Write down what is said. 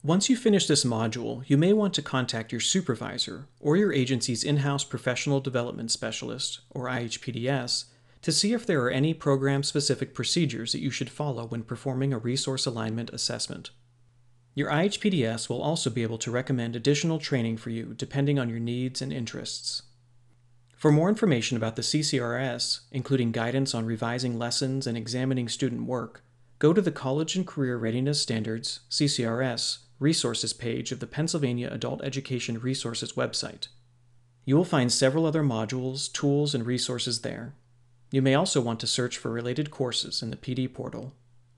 Once you finish this module, you may want to contact your supervisor or your agency's in-house professional development specialist, or IHPDS, to see if there are any program-specific procedures that you should follow when performing a resource alignment assessment. Your IHPDS will also be able to recommend additional training for you depending on your needs and interests. For more information about the CCRS, including guidance on revising lessons and examining student work, go to the College and Career Readiness Standards (CCRS) resources page of the Pennsylvania Adult Education Resources website. You will find several other modules, tools, and resources there. You may also want to search for related courses in the PD portal.